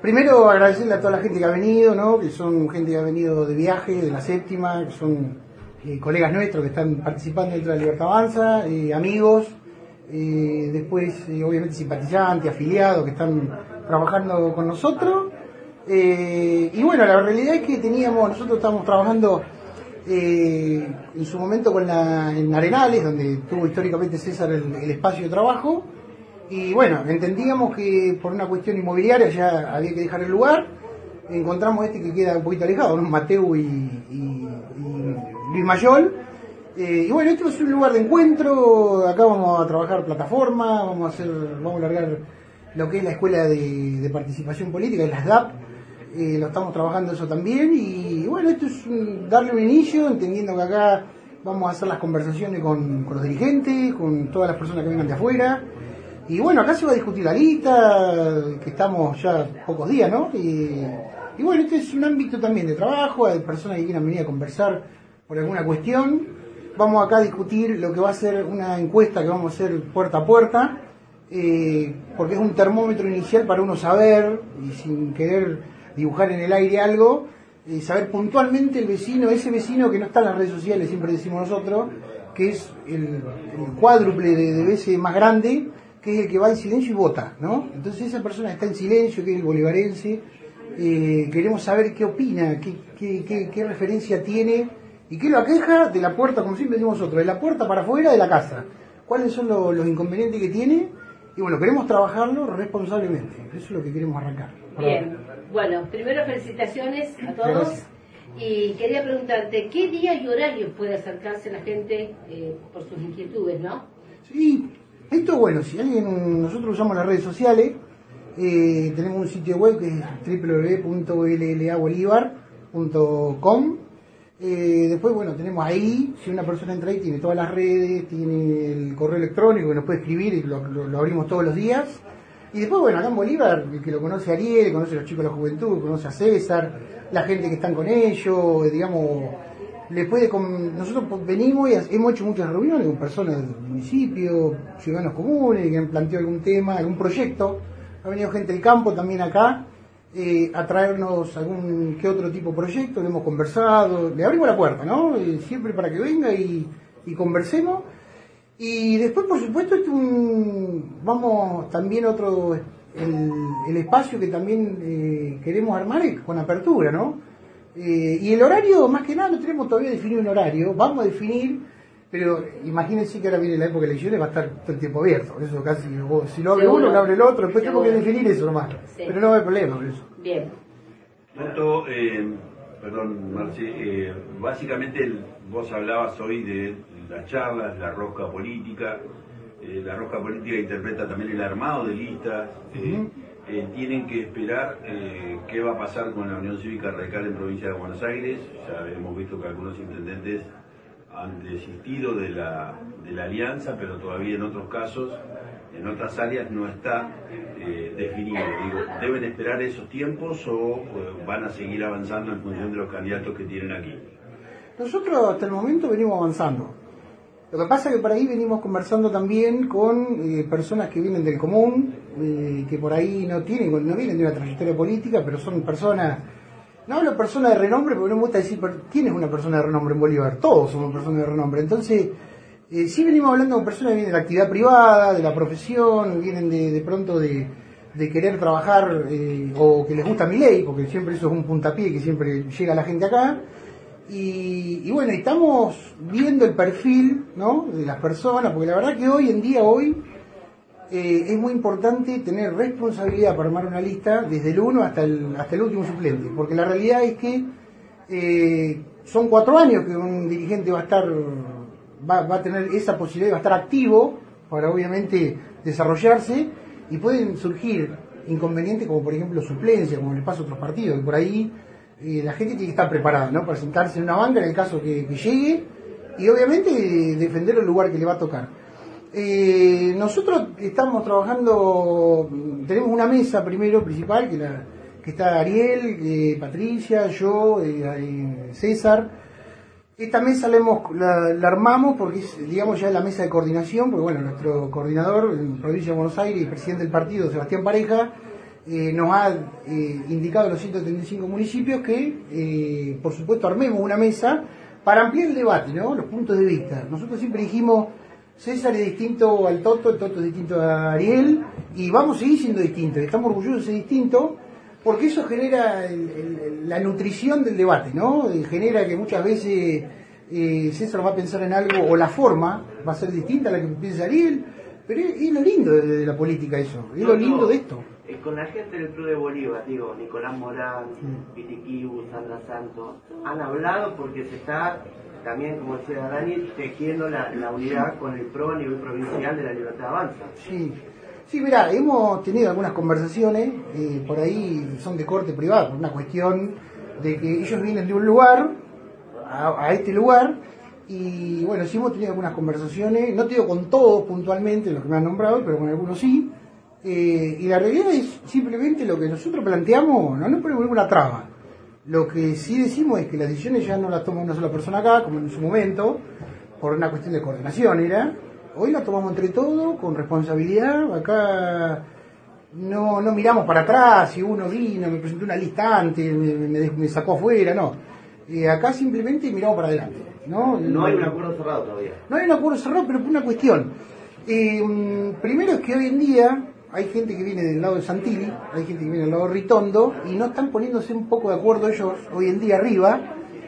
Primero agradecerle a toda la gente que ha venido, ¿no? Que son gente que ha venido de viaje, de la séptima, que son colegas nuestros que están participando dentro de la Libertad Avanza, amigos, después obviamente simpatizantes, afiliados que están trabajando con nosotros. Y bueno, la realidad es que nosotros estábamos trabajando en su momento en Arenales, donde tuvo históricamente César el espacio de trabajo. Y bueno, entendíamos que por una cuestión inmobiliaria ya había que dejar el lugar. Encontramos que queda un poquito alejado, ¿no? Mateu y Luis Mayol. Y bueno, este es un lugar de encuentro. Acá vamos a trabajar plataforma, vamos a largar lo que es la escuela de participación política, la SDAP. Lo estamos trabajando eso también. Y bueno, esto es darle un inicio, entendiendo que acá vamos a hacer las conversaciones con los dirigentes, con todas las personas que vengan de afuera. Y bueno, acá se va a discutir la lista, que estamos ya pocos días, ¿no? Y bueno, este es un ámbito también de trabajo, hay personas que quieran venir a conversar por alguna cuestión. Vamos acá a discutir lo que va a ser una encuesta que vamos a hacer puerta a puerta, porque es un termómetro inicial para uno saber, y sin querer dibujar en el aire algo, saber puntualmente ese vecino que no está en las redes sociales, siempre decimos nosotros, que es el cuádruple de veces más grande, que es el que va en silencio y vota, ¿no? Entonces esa persona está en silencio, que es el bolivarense, queremos saber qué opina, qué referencia tiene y qué lo aqueja de la puerta, como siempre decimos nosotros, de la puerta para afuera de la casa. ¿Cuáles son los inconvenientes que tiene? Y bueno, queremos trabajarlo responsablemente, eso es lo que queremos arrancar. Bien, bueno, primero felicitaciones a todos. Gracias. Y quería preguntarte, ¿qué día y horario puede acercarse la gente por sus inquietudes, no? Sí. Esto, bueno, si nosotros usamos las redes sociales, tenemos un sitio web que es www.llabolivar.com. Después, bueno, tenemos ahí, si una persona entra ahí, tiene todas las redes, tiene el correo electrónico que nos puede escribir y lo abrimos todos los días. Y después, bueno, acá en Bolívar, el que lo conoce a Ariel, conoce a los chicos de la juventud, conoce a César, la gente que están con ellos, digamos... Nosotros venimos y hemos hecho muchas reuniones con personas del municipio, ciudadanos comunes que han planteado algún tema, algún proyecto. Ha venido gente del campo también acá a traernos algún que otro tipo de proyecto, le hemos conversado, le abrimos la puerta, ¿no? Siempre para que venga y conversemos. Y después, por supuesto, vamos también el espacio que también queremos armar es con apertura, ¿no? Y el horario, más que nada, no tenemos todavía definido un horario, vamos a definir, pero imagínense que ahora viene la época de elecciones, va a estar todo el tiempo abierto, por eso casi, si lo abre uno, lo abre el otro, después tenemos que definir eso nomás, sí. Pero no hay problema por eso. Bien. Perdón, Marci, básicamente vos hablabas hoy de las charlas, la rosca política interpreta también el armado de listas. Tienen que esperar qué va a pasar con la Unión Cívica Radical en Provincia de Buenos Aires. Ya hemos visto que algunos intendentes han desistido de la alianza, pero todavía en otros casos, en otras áreas no está definido. Digo, ¿deben esperar esos tiempos o van a seguir avanzando en función de los candidatos que tienen aquí? Nosotros hasta el momento venimos avanzando. Lo que pasa es que por ahí venimos conversando también con personas que vienen del común, que por ahí no vienen de una trayectoria política, pero son personas, no hablo de personas de renombre, porque no me gusta decir quién es una persona de renombre en Bolívar, todos somos personas de renombre. Entonces, sí venimos hablando con personas que vienen de la actividad privada, de la profesión, vienen de pronto de querer trabajar o que les gusta mi ley, porque siempre eso es un puntapié que siempre llega la gente acá. Y bueno, estamos viendo el perfil, ¿no?, de las personas, porque la verdad que hoy en día es muy importante tener responsabilidad para armar una lista desde el 1 hasta el último suplente, porque la realidad es que son 4 años que un dirigente va a tener esa posibilidad, va a estar activo para obviamente desarrollarse, y pueden surgir inconvenientes como por ejemplo suplencia, como les pasa a otros partidos, que por ahí la gente tiene que estar preparada, ¿no?, para sentarse en una banca en el caso que llegue, y obviamente defender el lugar que le va a tocar. Nosotros estamos trabajando, tenemos una mesa primero principal, que está Ariel, Patricia, yo, César. Esta mesa la armamos porque es, digamos, ya la mesa de coordinación, porque bueno, nuestro coordinador en Provincia de Buenos Aires y presidente del partido, Sebastián Pareja, nos ha indicado los 135 municipios que, por supuesto, armemos una mesa para ampliar el debate, ¿no? Los puntos de vista. Nosotros siempre dijimos, César es distinto al Toto, el Toto es distinto a Ariel, y vamos a seguir siendo distintos. Estamos orgullosos de ser distintos, porque eso genera la nutrición del debate, ¿no? Genera que muchas veces César va a pensar en algo, o la forma va a ser distinta a la que piensa Ariel, pero es lo lindo de la política eso, es lo lindo de esto. Con la gente del Club de Bolívar, digo, Nicolás Morán, Pitiquibu, Sandra Santos, han hablado porque se está también, como decía Dani, tejiendo la unidad con el PRO a nivel provincial de la Libertad Avanza. Sí, mirá, hemos tenido algunas conversaciones, por ahí son de corte privado, por una cuestión de que ellos vienen de un lugar a este lugar, y bueno, sí hemos tenido algunas conversaciones, no te digo con todos puntualmente, los que me han nombrado, pero con algunos sí. Y la realidad es simplemente lo que nosotros planteamos, no ponemos ninguna traba. Lo que sí decimos es que las decisiones ya no las toma una sola persona acá, como en su momento, por una cuestión de coordinación era. Hoy las tomamos entre todos, con responsabilidad. Acá no miramos para atrás, si uno vino, me presentó una lista antes, me sacó afuera, no. Acá simplemente miramos para adelante. No hay un acuerdo cerrado todavía. No hay un acuerdo cerrado, pero por una cuestión. Primero es que hoy en día hay gente que viene del lado de Santilli, hay gente que viene del lado de Ritondo, y no están poniéndose un poco de acuerdo ellos hoy en día arriba,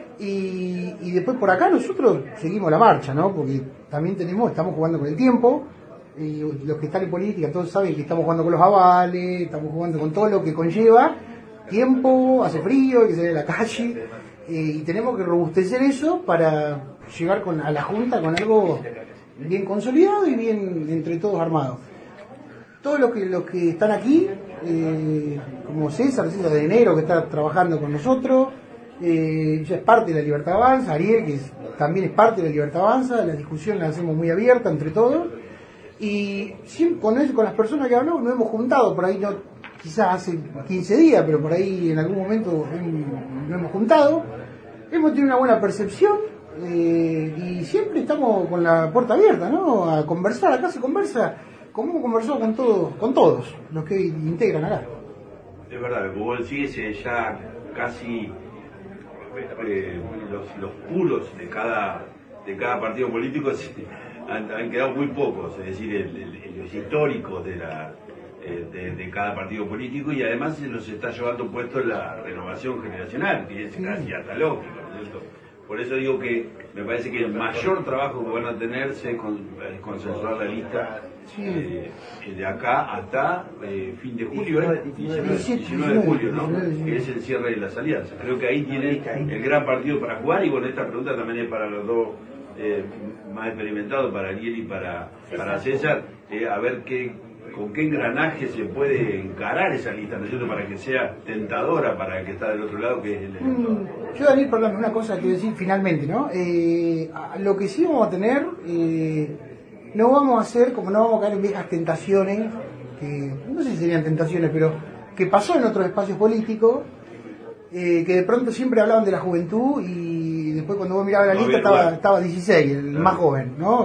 y después por acá nosotros seguimos la marcha, ¿no? Porque también estamos jugando con el tiempo, y los que están en política todos saben que estamos jugando con los avales, estamos jugando con todo lo que conlleva tiempo, hace frío, hay que salir a la calle, y tenemos que robustecer eso para llegar a la Junta con algo bien consolidado y bien entre todos armado. Todos los que están aquí, como César de enero, que está trabajando con nosotros, ya es parte de la Libertad Avanza, Ariel, que también es parte de la Libertad Avanza, la discusión la hacemos muy abierta entre todos, y siempre, con las personas que hablamos nos hemos juntado, por ahí no, quizás hace 15 días, pero por ahí en algún momento nos hemos juntado, hemos tenido una buena percepción, y siempre estamos con la puerta abierta, ¿no? A conversar, acá se conversa como hemos conversado con todos los que integran acá. Es verdad, lo que vos decís, ya casi los puros de cada partido político han quedado muy pocos, es decir, los históricos de cada partido político, y además se los está llevando puesto la renovación generacional, que es casi hasta lógico, ¿no es cierto? Por eso digo que me parece que el mayor trabajo que van a tener es consensuar la lista de acá hasta fin de julio, 19 de julio, ¿no? Que es el cierre de las alianzas. Creo que ahí tienen el gran partido para jugar, y bueno, esta pregunta también es para los dos más experimentados, para Ariel y para César, a ver con qué engranaje se puede encarar esa lista, ¿no es cierto?, para que sea tentadora para el que está del otro lado, que es el elector. Yo, Daniel, perdón, una cosa que quiero decir finalmente, ¿no? Lo que sí vamos a tener, no vamos a hacer, como no vamos a caer en viejas tentaciones, que no sé si serían tentaciones, pero que pasó en otros espacios políticos, que de pronto siempre hablaban de la juventud, y después cuando vos mirabas la lista estaba 16, el más joven, ¿no?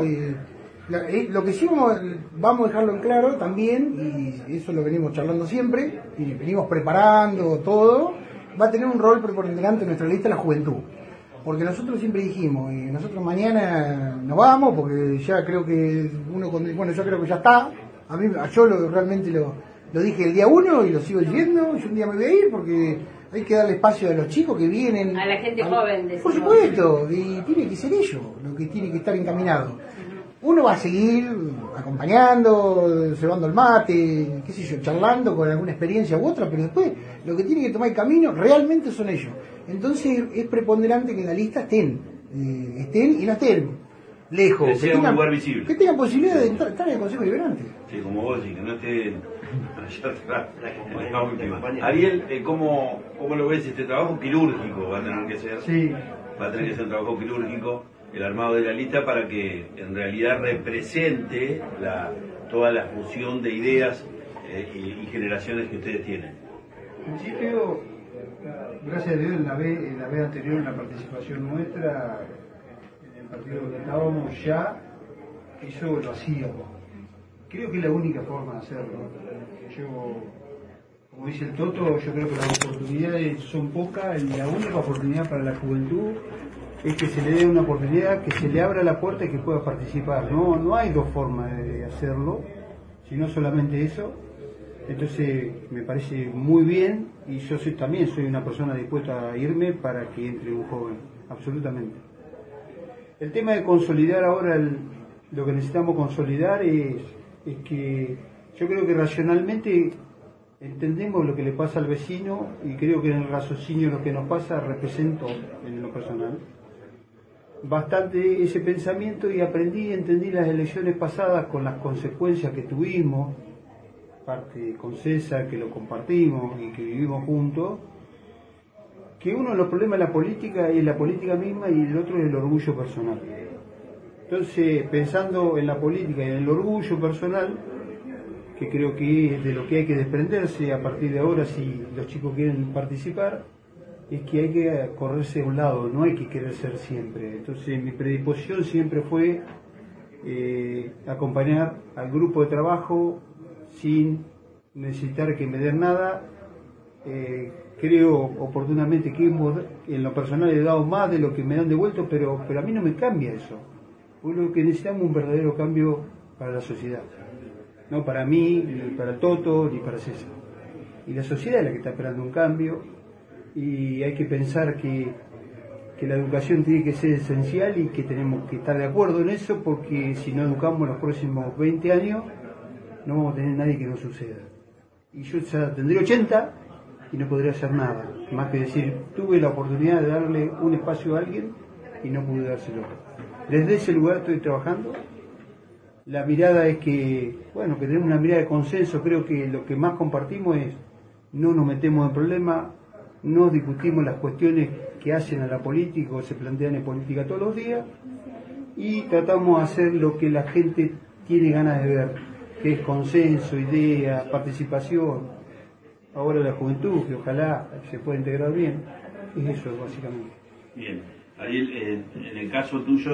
Lo que sí vamos a dejarlo en claro también, y eso lo venimos charlando siempre, y venimos preparando todo, va a tener un rol preponderante en nuestra lista la juventud. Porque nosotros siempre dijimos, nosotros mañana nos vamos, porque ya creo que yo creo que ya está. Yo realmente lo dije el día 1 y lo sigo diciendo, yo un día me voy a ir porque hay que darle espacio a los chicos que vienen. A la gente joven. Por supuesto, y tiene que ser ellos lo que tiene que estar encaminado. Uno va a seguir acompañando, cebando el mate, qué sé yo, charlando con alguna experiencia u otra, pero después lo que tiene que tomar el camino realmente son ellos. Entonces es preponderante que en la lista estén y no estén lejos. Que sea un lugar visible. Que tengan posibilidad de estar en el Consejo Liberante. Sí, como vos, y que no estén allá atrás. La última. Ariel, ¿cómo lo ves este trabajo quirúrgico? Va a tener que ser. Sí. Va a tener que ser un trabajo quirúrgico, el armado de la lista, para que en realidad represente toda la fusión de ideas y generaciones que ustedes tienen. En principio, gracias a Dios, en la vez anterior, en la participación nuestra, en el partido donde estábamos, ya eso lo hacíamos. Creo que es la única forma de hacerlo. Yo Como dice el Toto, yo creo que las oportunidades son pocas y la única oportunidad para la juventud es que se le dé una oportunidad, que se le abra la puerta y que pueda participar. No hay dos formas de hacerlo, sino solamente eso. Entonces me parece muy bien y yo también soy una persona dispuesta a irme para que entre un joven, absolutamente. El tema de consolidar ahora, lo que necesitamos consolidar es que yo creo que racionalmente entendemos lo que le pasa al vecino y creo que en el raciocinio lo que nos pasa represento en lo personal bastante ese pensamiento y entendí las elecciones pasadas con las consecuencias que tuvimos, parte con César, que lo compartimos y que vivimos juntos, que uno de los problemas de la política es la política misma y el otro es el orgullo personal. Entonces, pensando en la política y en el orgullo personal, que creo que es de lo que hay que desprenderse a partir de ahora si los chicos quieren participar, es que hay que correrse a un lado, no hay que querer ser siempre. Entonces mi predisposición siempre fue acompañar al grupo de trabajo sin necesitar que me den nada. Creo oportunamente que en lo personal he dado más de lo que me dan devuelto, pero a mí no me cambia eso. Porque lo que necesitamos es un verdadero cambio para la sociedad. No para mí, ni para el Toto, ni para César. Y la sociedad es la que está esperando un cambio y hay que pensar que la educación tiene que ser esencial y que tenemos que estar de acuerdo en eso porque si no educamos los próximos 20 años no vamos a tener nadie que nos suceda. Y yo ya tendré 80 y no podría hacer nada, más que decir, tuve la oportunidad de darle un espacio a alguien y no pude dárselo. Desde ese lugar estoy trabajando. La mirada es que tenemos una mirada de consenso. Creo que lo que más compartimos es no nos metemos en problemas, no discutimos las cuestiones que hacen a la política o se plantean en política todos los días y tratamos de hacer lo que la gente tiene ganas de ver, que es consenso, idea, participación. Ahora la juventud, que ojalá se pueda integrar bien, es eso básicamente. Bien, Ariel, en el caso tuyo,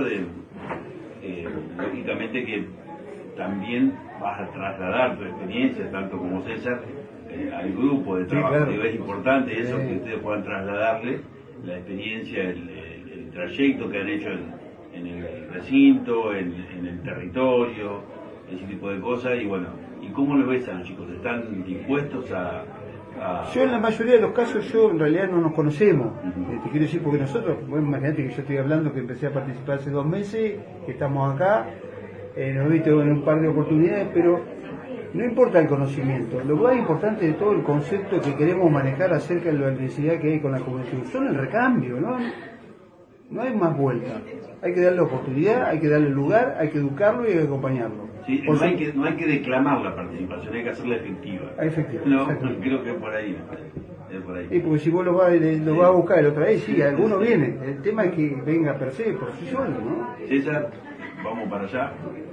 lógicamente que también vas a trasladar tu experiencia, tanto como César, al grupo de trabajo. Sí, claro. Es importante eso, que ustedes puedan trasladarle la experiencia, el trayecto que han hecho en el recinto, en el territorio, ese tipo de cosas. Y bueno, ¿y cómo lo ves a los chicos? ¿Están dispuestos a...? Yo en la mayoría de los casos, en realidad no nos conocemos. Te quiero decir, porque nosotros, imagínate que yo estoy hablando que empecé a participar hace 2 meses, que estamos acá, nos he visto en un par de oportunidades, pero no importa el conocimiento, lo más importante de todo el concepto que queremos manejar acerca de la necesidad que hay con la juventud, son el recambio, no hay más vuelta. Hay que darle oportunidad, hay que darle lugar, hay que educarlo y hay que acompañarlo. Sí, no hay que declamar la participación, hay que hacerla efectiva. Efectiva, no, creo que es por ahí. Es por ahí. Sí, porque si vos lo vas a buscar el otra vez, sí, alguno viene. El tema es que venga per se, por sí solo, ¿no? César, vamos para allá.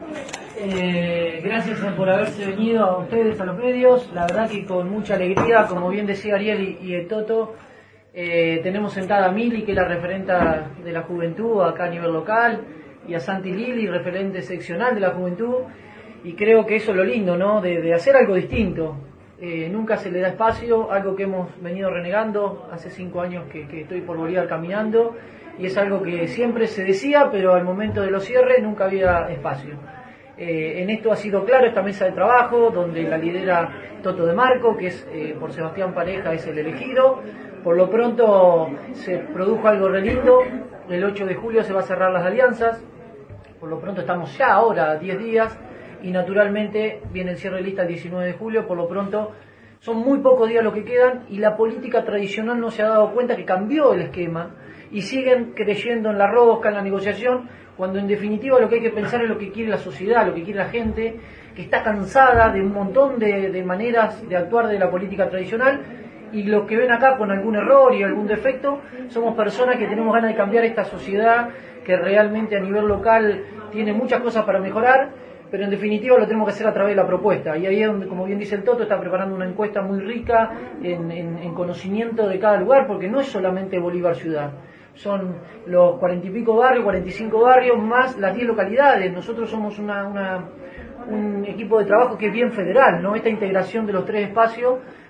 Gracias por haberse venido a ustedes a los medios. La verdad que con mucha alegría, como bien decía Ariel y el Toto, tenemos sentada a Mili, que es la referenta de la juventud acá a nivel local, y a Santi Lili, referente seccional de la juventud, y creo que eso es lo lindo, ¿no? De hacer algo distinto. Nunca se le da espacio, algo que hemos venido renegando, hace 5 años que estoy por Bolívar caminando, y es algo que siempre se decía, pero al momento de los cierres nunca había espacio. En esto ha sido claro esta mesa de trabajo, donde la lidera Toto de Marco, que es por Sebastián Pareja, es el elegido. Por lo pronto se produjo algo re lindo, el 8 de julio se va a cerrar las alianzas, por lo pronto estamos ya ahora a 10 días, y naturalmente viene el cierre de lista el 19 de julio, por lo pronto son muy pocos días los que quedan, y la política tradicional no se ha dado cuenta que cambió el esquema, y siguen creyendo en la rosca, en la negociación, cuando en definitiva lo que hay que pensar es lo que quiere la sociedad, lo que quiere la gente, que está cansada de un montón de maneras de actuar de la política tradicional, y los que ven acá con algún error y algún defecto, somos personas que tenemos ganas de cambiar esta sociedad, que realmente a nivel local tiene muchas cosas para mejorar, pero en definitiva lo tenemos que hacer a través de la propuesta, y ahí es donde, como bien dice el Toto, está preparando una encuesta muy rica en conocimiento de cada lugar, porque no es solamente Bolívar ciudad. Son los 40 y pico barrios, 45 barrios, más las 10 localidades. Nosotros somos un equipo de trabajo que es bien federal, ¿no? Esta integración de los 3 espacios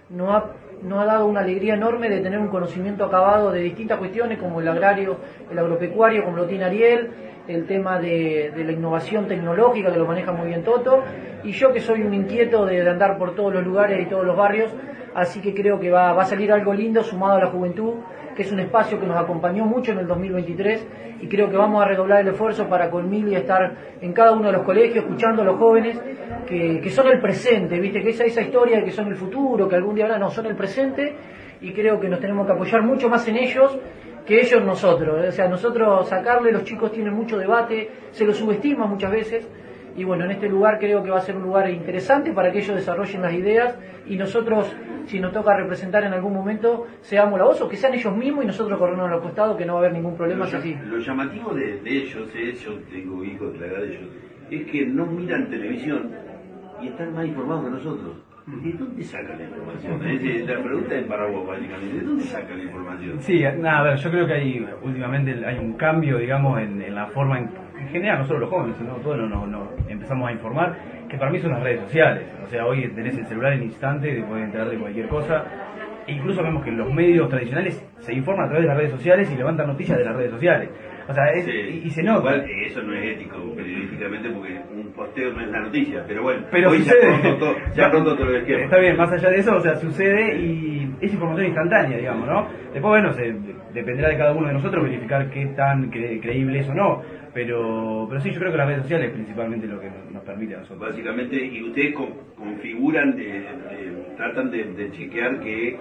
nos ha dado una alegría enorme de tener un conocimiento acabado de distintas cuestiones como el agrario, el agropecuario, como lo tiene Ariel, el tema de la innovación tecnológica que lo maneja muy bien Toto, y yo que soy un inquieto de andar por todos los lugares y todos los barrios, así que creo que va a salir algo lindo sumado a la juventud, que es un espacio que nos acompañó mucho en el 2023, y creo que vamos a redoblar el esfuerzo para con Mili estar en cada uno de los colegios escuchando a los jóvenes que son el presente, viste, que esa historia de que son el futuro, que algún día habrá, no, son el presente, y creo que nos tenemos que apoyar mucho más en ellos que ellos nosotros, o sea, nosotros sacarle, los chicos tienen mucho debate, se los subestima muchas veces, y bueno, en este lugar creo que va a ser un lugar interesante para que ellos desarrollen las ideas, y nosotros, si nos toca representar en algún momento, seamos la voz, o que sean ellos mismos y nosotros corrernos a los costados, que no va a haber ningún problema así. Lo llamativo de ellos es, yo tengo hijos de la edad de ellos, es que no miran televisión y están más informados que nosotros. ¿De dónde sacan la información? La pregunta es para vos, básicamente. ¿De dónde sacan la información? Sí, nada, a ver, yo creo que últimamente hay un cambio, digamos, en la forma en general, no solo los jóvenes, sino todos nos empezamos a informar, que para mí son las redes sociales. O sea, hoy tenés el celular en instante, te puedes enterar de cualquier cosa. E incluso vemos que los medios tradicionales se informan a través de las redes sociales y levantan noticias de las redes sociales. O sea, sí, y se nota. Igual eso no es ético periodísticamente porque un posteo no es la noticia, pero bueno, pero hoy sucede. ya pronto te lo izquierdo. Está bien, más allá de eso, o sea, sucede y es información instantánea, digamos, ¿no? Después, bueno, dependerá de cada uno de nosotros verificar qué tan creíble es o no, pero sí, yo creo que las redes sociales es principalmente lo que nos permite a nosotros. Básicamente, y ustedes configuran, tratan de chequear que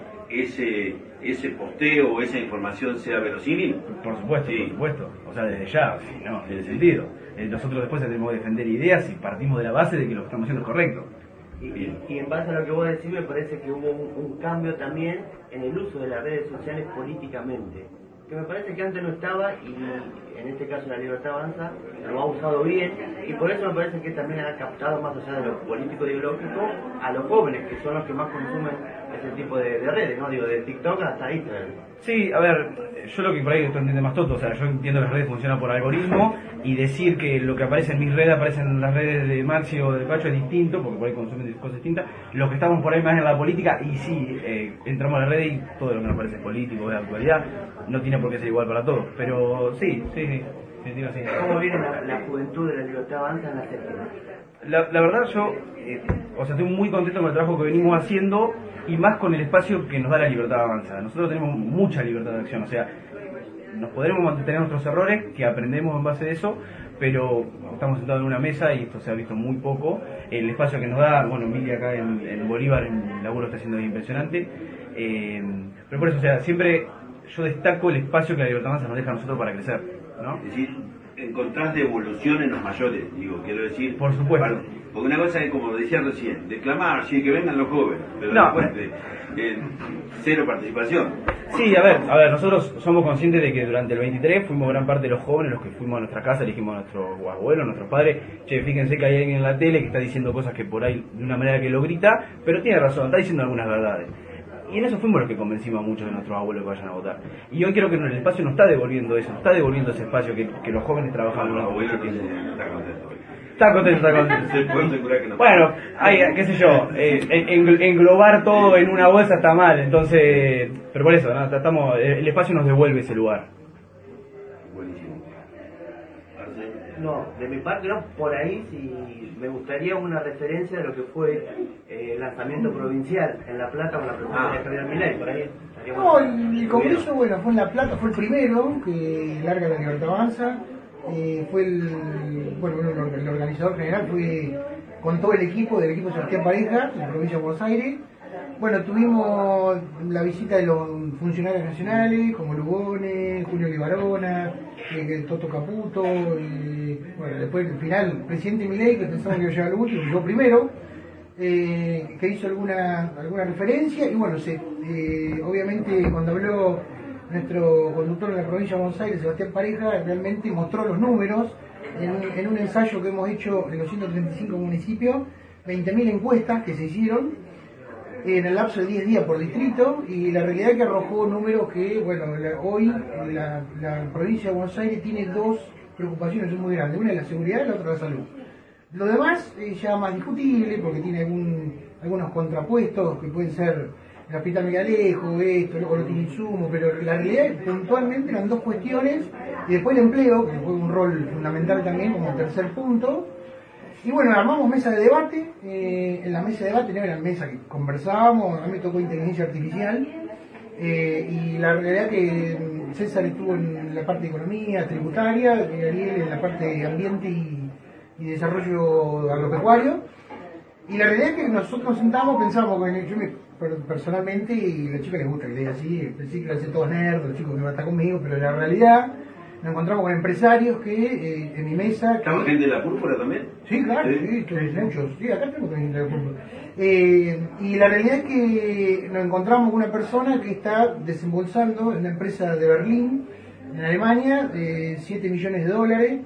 ese posteo o esa información sea verosímil. Por supuesto, sí. Por supuesto. O sea, desde ya, sí, ¿no? En ese sentido. Nosotros después tenemos que defender ideas y partimos de la base de que lo que estamos haciendo es correcto. Y en base a lo que vos decís, me parece que hubo un cambio también en el uso de las redes sociales políticamente, que me parece que antes no estaba, y en este caso la Libertad Avanza lo ha usado bien, y por eso me parece que también ha captado, más allá de lo político ideológico, a los jóvenes, que son los que más consumen ese tipo de redes, ¿no? Digo, de TikTok hasta Instagram. Sí, a ver, yo lo que por ahí esto entiende más Toto, o sea, yo entiendo que las redes funcionan por algoritmo, y decir que lo que aparece en mis redes aparece en las redes de Maxi o de Pacho es distinto, porque por ahí consumen cosas distintas. Los que estamos por ahí más en la política, y sí, entramos a la red y todo lo que nos parece político, de actualidad, no tiene por qué ser igual para todos, pero sí, digo así. ¿Cómo viene la juventud de la Libertad Avanza en la séptima? La verdad yo, o sea, estoy muy contento con el trabajo que venimos haciendo y más con el espacio que nos da la Libertad Avanza. Nosotros tenemos mucha libertad de acción, o sea, nos podremos mantener nuestros errores, que aprendemos en base de eso, pero estamos sentados en una mesa y esto se ha visto muy poco. El espacio que nos da, bueno, Mili acá en Bolívar, el laburo está siendo impresionante, pero por eso, o sea, siempre yo destaco el espacio que la Libertad Avanza nos deja a nosotros para crecer, ¿no? Es decir, encontrás devolución en los mayores, digo, quiero decir. Por supuesto. Porque una cosa es, como decía recién, declamar, sí, que vengan los jóvenes, pero no, después cero participación. Sí, a ver, nosotros somos conscientes de que durante el 23 fuimos gran parte de los jóvenes los que fuimos a nuestra casa, elegimos a nuestros abuelos, a nuestros padres. Che, fíjense que hay alguien en la tele que está diciendo cosas que por ahí de una manera que lo grita, pero tiene razón, está diciendo algunas verdades. Y en eso fuimos los que convencimos a muchos de nuestros abuelos que vayan a votar. Y hoy creo que el espacio nos está devolviendo eso, nos está devolviendo ese espacio que los jóvenes trabajan durante mucho tiempo. Está contento. Bueno, qué sé yo, englobar todo en una bolsa está mal, entonces, pero por eso, ¿no? El espacio nos devuelve ese lugar. Buenísimo. No, de mi parte no, por ahí sí me gustaría una referencia de lo que fue el lanzamiento provincial en La Plata con la propuesta de Javier Milei, por ahí. No, el congreso, bueno, fue en La Plata, fue el primero que larga la Libertad Avanza. Fue el organizador general fue con todo el equipo del equipo Sebastián Pareja, de la provincia de Buenos Aires. Bueno, tuvimos la visita de los funcionarios nacionales como Lugones, Julio Libarona, Toto Caputo, bueno, después al final el presidente Milei, que pensamos que iba a llegar al último, llegó primero, que hizo alguna referencia, y bueno, obviamente cuando habló nuestro conductor de la provincia de Buenos Aires, Sebastián Pareja, realmente mostró los números en un ensayo que hemos hecho en los 135 municipios, 20.000 encuestas que se hicieron en el lapso de 10 días por distrito, y la realidad es que arrojó números que, bueno, hoy la provincia de Buenos Aires tiene dos preocupaciones muy grandes, una es la seguridad y la otra la salud. Lo demás es ya más discutible porque tiene algunos contrapuestos que pueden ser el hospital Megalejo, esto, luego no tiene insumo, pero la realidad es que puntualmente eran dos cuestiones, y después el empleo, que fue un rol fundamental también como tercer punto. Y bueno, armamos mesa de debate, en la mesa de debate no era mesa que conversábamos, a mí me tocó inteligencia artificial, y la realidad que César estuvo en la parte de economía, tributaria, y Ariel en la parte de ambiente y desarrollo agropecuario. Y la realidad es que nosotros nos sentamos, pensamos, personalmente, y a la chica les gusta que le diga así, pensé que iban a ser todos nerds, los chicos que van a estar conmigo, pero en la realidad nos encontramos con empresarios que en mi mesa... ¿Estaba gente de la púrpura también? Sí, claro, sí, muchos. Sí, acá tenemos también gente de la púrpura. Y la realidad es que nos encontramos con una persona que está desembolsando en una empresa de Berlín, en Alemania, 7 millones de dólares,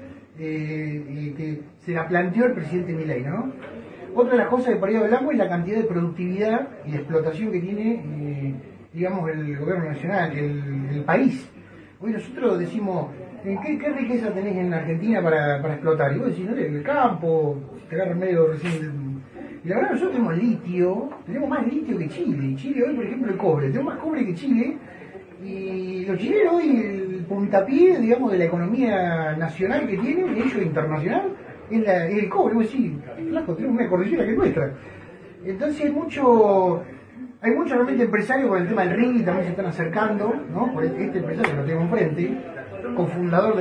y que se la planteó el presidente Milei, ¿no? Otra de las cosas que por ahí hablamos es la cantidad de productividad y de explotación que tiene, digamos, el gobierno nacional, el país. Hoy nosotros decimos, ¿qué riqueza tenés en Argentina para explotar? Y vos decís, no, el campo, te agarra medio recién. Y la verdad, nosotros tenemos litio, tenemos más litio que Chile. Y Chile hoy, por ejemplo, el cobre, tenemos más cobre que Chile. Y los chilenos hoy, el puntapié, digamos, de la economía nacional que tienen, ellos internacional, es el cobre. Vos decís, flaco, tenemos una cordillera que es nuestra. Entonces hay muchos realmente empresarios con el tema del RIGI también se están acercando, ¿no? Por este empresario que lo tengo enfrente, cofundador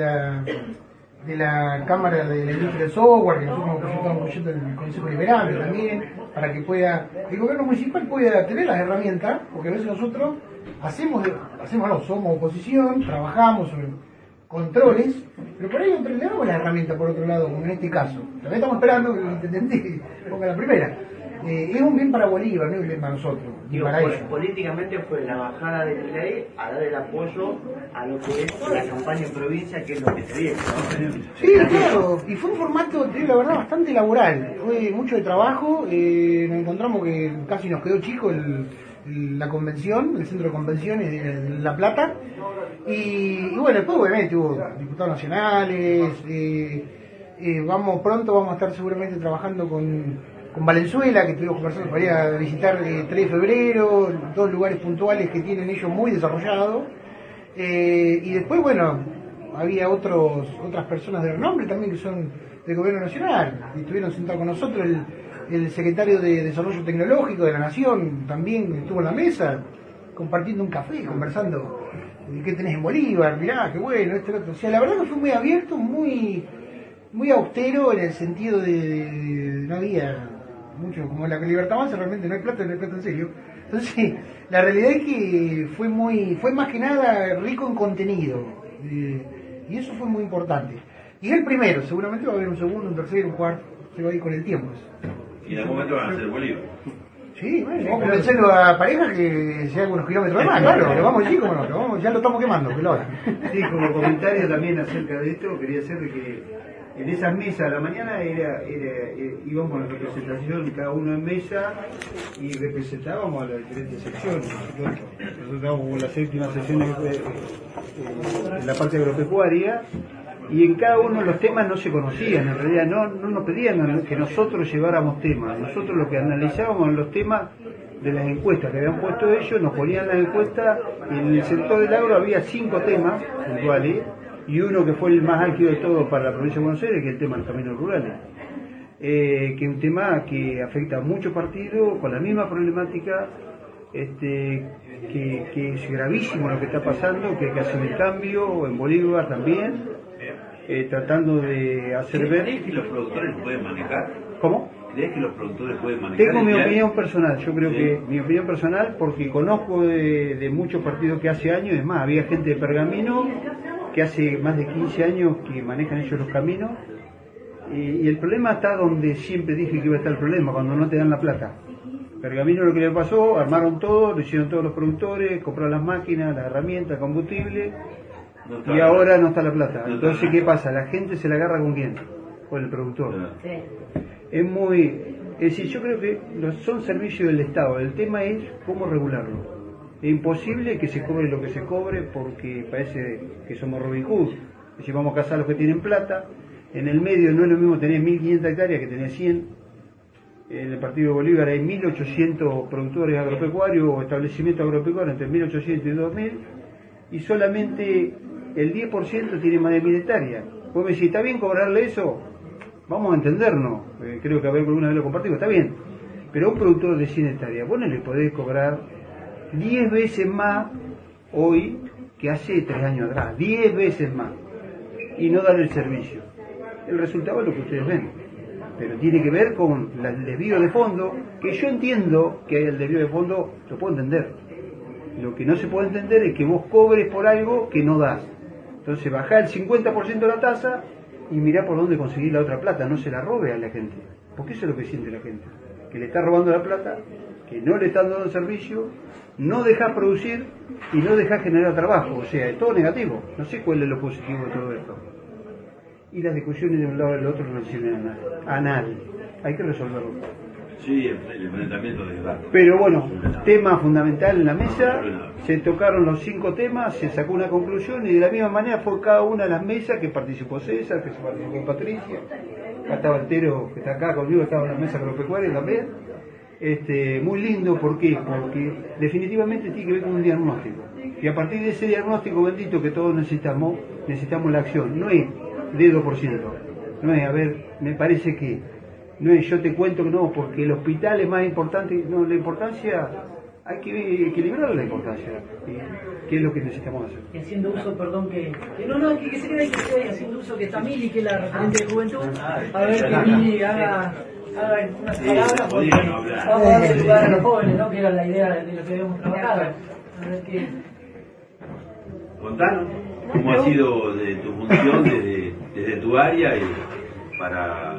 de la Cámara de la Industria del Software, que nosotros hemos presentado un proyecto en el Consejo Liberal también, para que el gobierno municipal pueda tener las herramientas, porque a veces nosotros somos oposición, trabajamos sobre controles, pero por ahí le damos las herramientas por otro lado, como en este caso. También estamos esperando que el intendente ponga la primera. Es un bien para Bolívar, no es un bien para nosotros, ni para ellos. Políticamente fue la bajada de Milei a dar el apoyo a lo que es la campaña en provincia, que es lo que se viene, ¿no? Sí, claro, y fue un formato, te digo la verdad, bastante laboral. Fue mucho de trabajo, nos encontramos que casi nos quedó chico la convención, el centro de convenciones de La Plata. Y bueno, después obviamente hubo diputados nacionales, pronto vamos a estar seguramente trabajando con Valenzuela, que estuvimos conversando para ir a visitar 3 de febrero, 2 lugares puntuales que tienen ellos muy desarrollados. Y después, bueno, había otras personas de renombre también que son del gobierno nacional, y estuvieron sentados con nosotros, el secretario de Desarrollo Tecnológico de la Nación también estuvo en la mesa, compartiendo un café, conversando, ¿qué tenés en Bolívar? Mirá, qué bueno, esto, lo otro. O sea, la verdad que fue muy abierto, muy austero en el sentido de no había mucho, como la Libertad Avanza, realmente no hay plata en serio. Entonces, la realidad es que fue más que nada rico en contenido, y eso fue muy importante. Y es el primero, seguramente va a haber un segundo, un tercero, un cuarto, se va a ir con el tiempo. Y en algún momento van a ser Bolívar. Sí, bueno, vamos a convencerlo a pareja que sea algunos kilómetros más, claro, lo vamos a decir como no, ya lo estamos quemando, que lo haga. Sí, como comentario también acerca de esto, quería hacer de que en esa mesa a la mañana íbamos en representación cada uno en mesa y representábamos a las diferentes secciones. Nosotros estábamos con la 7ª sesión en la parte agropecuaria, y en cada uno de los temas no se conocían, en realidad no nos pedían que nosotros lleváramos temas, nosotros lo que analizábamos los temas de las encuestas que habían puesto ellos, nos ponían las encuestas, y en el sector del agro había 5 temas puntuales, y uno que fue el más álgido de todos para la provincia de Buenos Aires, que es el tema de los caminos rurales, que es un tema que afecta a muchos partidos con la misma problemática, que es gravísimo lo que está pasando, que hay que hacer el cambio, en Bolívar también, tratando de hacer ver... ¿Crees que los productores lo pueden manejar? ¿Cómo? ¿Crees que los productores pueden manejar? Tengo mi opinión personal, yo creo que mi opinión personal, porque conozco de muchos partidos que hace años, es más, había gente de Pergamino que hace más de 15 años que manejan ellos los caminos, y el problema está donde siempre dije que iba a estar el problema, cuando no te dan la plata. Pergamino lo que le pasó, armaron todo, lo hicieron todos los productores, compraron las máquinas, las herramientas, el combustible, y ahora no está la plata. Entonces, ¿qué pasa? La gente se la agarra con quién, con el productor. Es decir, yo creo que son servicios del Estado, el tema es cómo regularlo. Es imposible que se cobre lo que se cobre, porque parece que somos Robin Hood. Es decir, vamos a cazar a los que tienen plata. En el medio no es lo mismo tener 1500 hectáreas que tener 100. En el partido de Bolívar hay 1.800 productores agropecuarios o establecimientos agropecuarios entre 1.800 y 2.000, y solamente el 10% tiene más de 1.000 hectáreas. Vos me decís, ¿está bien cobrarle eso? Vamos a entendernos, creo que alguna vez lo compartimos, está bien, pero a un productor de 100 hectáreas, vos no le podés cobrar 10 veces más hoy que hace 3 años atrás, 10 veces más, y no dar el servicio. El resultado es lo que ustedes ven, pero tiene que ver con el desvío de fondo, que yo entiendo que el desvío de fondo, lo puedo entender. Lo que no se puede entender es que vos cobres por algo que no das. Entonces bajá el 50% de la tasa y mirá por dónde conseguir la otra plata, no se la robe a la gente, porque eso es lo que siente la gente, que le está robando la plata, que no le están dando servicio, no dejás producir y no dejás generar trabajo, o sea, es todo negativo. No sé cuál es lo positivo de todo esto. Y las discusiones de un lado y del otro no sirven a nadie, hay que resolverlo. Sí, el enfrentamiento de verdad. Pero bueno, tema fundamental en la mesa, se tocaron los 5 temas, se sacó una conclusión y de la misma manera fue cada una de las mesas que participó César, que se participó Patricia, acá estaba Altero, que está acá conmigo, estaba en la mesa agropecuaria también. Muy lindo, ¿por qué? Porque definitivamente tiene que ver con un diagnóstico. Y a partir de ese diagnóstico bendito que todos necesitamos la acción. No es dedo por ciento, no es, a ver, me parece que no es yo te cuento que no, porque el hospital es más importante. No, la importancia, hay que equilibrar la importancia, que es lo que necesitamos hacer. Y haciendo uso, perdón, que se quede ahí, haciendo uso que está Mili, que es la referente de juventud, a ver que Mili haga unas palabras, porque vamos a darle lugar a los jóvenes, ¿no? Que era la idea de lo que habíamos trabajado. A ver qué. Contanos cómo ha sido de tu función desde tu área y para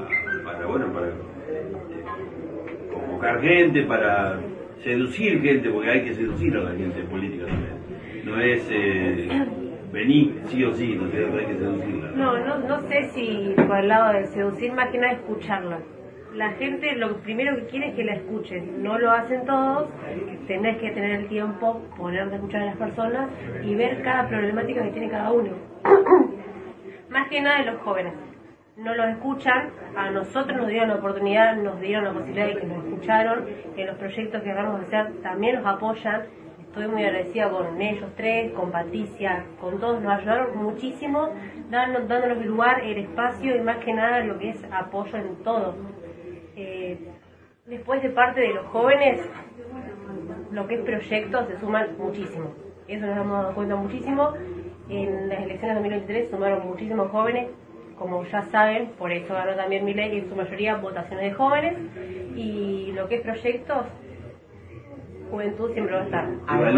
convocar gente, para seducir gente, porque hay que seducir a la gente en política también. No es venir sí o sí, no hay que seducirla. No sé si por el lado de seducir, más que nada escucharla. La gente lo primero que quiere es que la escuchen, no lo hacen todos, tenés que tener el tiempo, ponerte a escuchar a las personas y ver cada problemática que tiene cada uno. Más que nada de los jóvenes. No los escuchan, a nosotros nos dieron la oportunidad, nos dieron la posibilidad de que nos escucharon, que los proyectos que vamos a hacer también nos apoyan. Estoy muy agradecida con ellos tres, con Patricia, con todos, nos ayudaron muchísimo, dándonos el lugar, el espacio y más que nada lo que es apoyo en todo. Después de parte de los jóvenes, lo que es proyectos se suman muchísimo, eso nos hemos dado cuenta muchísimo. En las elecciones de 2023 sumaron muchísimos jóvenes, como ya saben, por eso ganó también Milei, y en su mayoría votaciones de jóvenes, y lo que es proyectos, juventud siempre va a estar.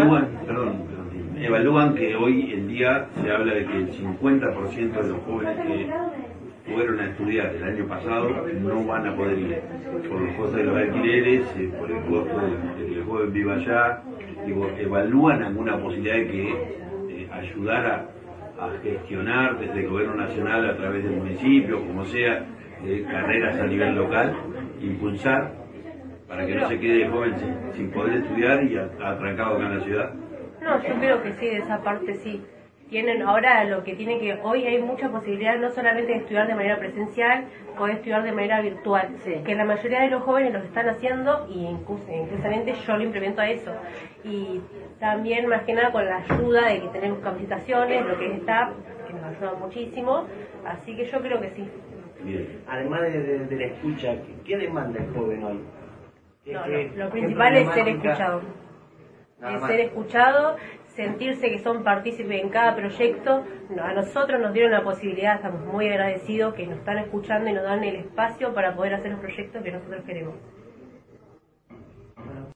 Evalúan que hoy en día se habla de que el 50% de los jóvenes que fueron a estudiar el año pasado no van a poder ir por los costos de los alquileres, por el costo de que el joven viva allá. Digo, ¿evalúan alguna posibilidad de que ayudar a gestionar desde el gobierno nacional a través del municipio, como sea, carreras a nivel local, impulsar para que no se quede el joven sin poder estudiar y atrancado acá en la ciudad? No, yo creo que sí, de esa parte sí. Tienen ahora lo que tiene que, hoy hay mucha posibilidad no solamente de estudiar de manera presencial, poder estudiar de manera virtual, sí, que la mayoría de los jóvenes lo están haciendo y inclusivamente yo lo implemento a eso. Y también más que nada con la ayuda de que tenemos capacitaciones, lo que es STAP, que nos ayuda muchísimo, así que yo creo que sí. Bien. Además de la escucha, ¿qué demanda el joven hoy? Lo principal es ser escuchado. Es ser escuchado, sentirse que son partícipes en cada proyecto. A nosotros nos dieron la posibilidad, estamos muy agradecidos que nos están escuchando y nos dan el espacio para poder hacer los proyectos que nosotros queremos.